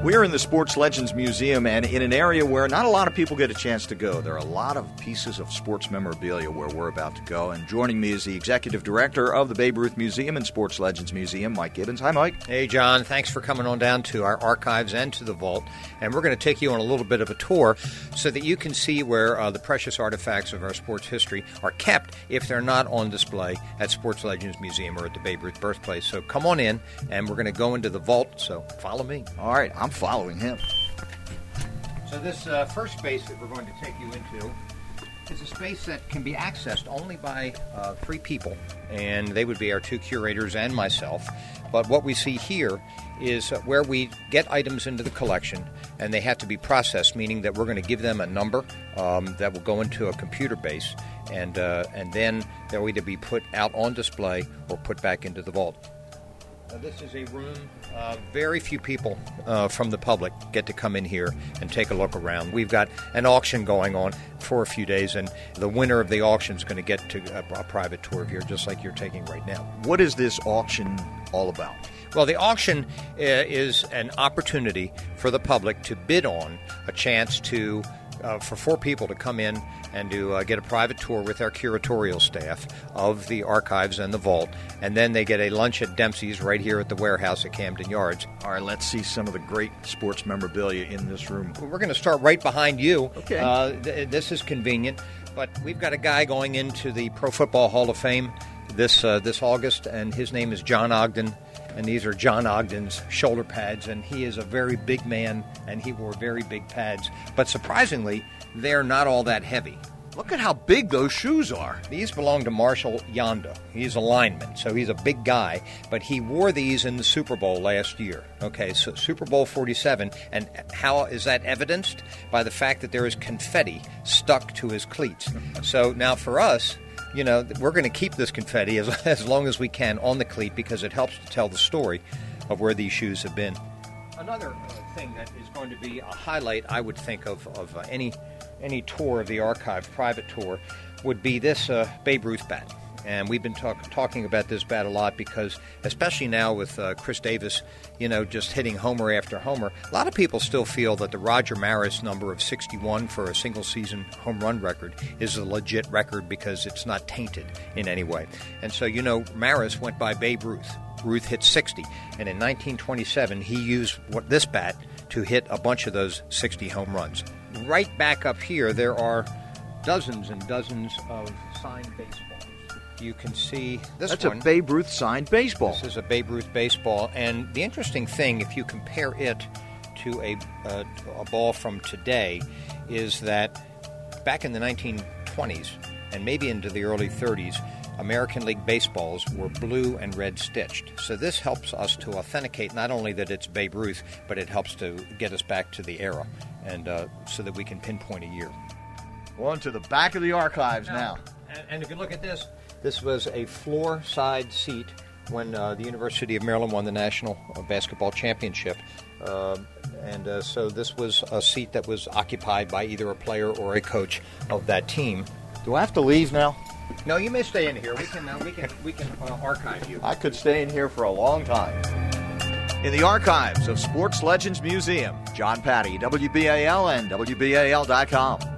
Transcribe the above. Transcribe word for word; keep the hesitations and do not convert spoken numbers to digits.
We're in the Sports Legends Museum and in an area where not a lot of people get a chance to go. There are a lot of pieces of sports memorabilia where we're about to go. And joining me is the Executive Director of the Babe Ruth Museum and Sports Legends Museum, Mike Gibbons. Hi, Mike. Hey, John. Thanks for coming on down to our archives and to the vault. And we're going to take you on a little bit of a tour so that you can see where uh, the precious artifacts of our sports history are kept if they're not on display at Sports Legends Museum or at the Babe Ruth birthplace. So come on in, and we're going to go into the vault. So follow me. All right. I'm following him. So this uh, first space that we're going to take you into is a space that can be accessed only by uh, three people, and they would be our two curators and myself. But what we see here is uh, where we get items into the collection, and they have to be processed, meaning that we're going to give them a number um, that will go into a computer base, and uh, and then they'll either be put out on display or put back into the vault. Uh, this is a room, uh, very few people uh, from the public get to come in here and take a look around. We've got an auction going on for a few days, and the winner of the auction is going to get to a, a private tour of here, just like you're taking right now. What is this auction all about? Well, the auction uh, is an opportunity for the public to bid on a chance to Uh, for four people to come in and to uh, get a private tour with our curatorial staff of the archives and the vault, and then they get a lunch at Dempsey's right here at the warehouse at Camden Yards. All right, let's see some of the great sports memorabilia in this room. We're going to start right behind you. Okay. Uh, th- this is convenient, but we've got a guy going into the Pro Football Hall of Fame this uh, this August, and his name is John Ogden. And these are John Ogden's shoulder pads, and he is a very big man, and he wore very big pads. But surprisingly, they're not all that heavy. Look at how big those shoes are. These belong to Marshall Yonda. He's a lineman, so he's a big guy, but he wore these in the Super Bowl last year. Okay, so Super Bowl forty-seven, and how is that evidenced? By the fact that there is confetti stuck to his cleats. So now for us, you know, we're going to keep this confetti as, as long as we can on the cleat because it helps to tell the story of where these shoes have been. Another uh, thing that is going to be a highlight, I would think, of, of uh, any any tour of the archive, private tour, would be this uh, Babe Ruth bat. And we've been talk, talking about this bat a lot because, especially now with uh, Chris Davis, you know, just hitting homer after homer, a lot of people still feel that the Roger Maris number of sixty-one for a single-season home run record is a legit record because it's not tainted in any way. And so, you know, Maris went by Babe Ruth. Ruth hit sixty, and in nineteen twenty-seven, he used what, this bat to hit a bunch of those sixty home runs. Right back up here, there are dozens and dozens of signed baseballs. You can see this That's one. That's a Babe Ruth signed baseball. This is a Babe Ruth baseball. And the interesting thing, if you compare it to a, uh, a ball from today, is that back in the nineteen twenties and maybe into the early thirties, American League baseballs were blue and red stitched. So this helps us to authenticate not only that it's Babe Ruth, but it helps to get us back to the era and uh, so that we can pinpoint a year. On to the back of the archives now. now. And, and if you look at this, this was a floor side seat when uh, the University of Maryland won the National Basketball Championship. Uh, and uh, so this was a seat that was occupied by either a player or a coach of that team. Do I have to leave now? No, you may stay in here. We can uh, we can we can uh, archive you. I could stay in here for a long time. In the archives of Sports Legends Museum, John Patty, W B A L and W B A L dot com.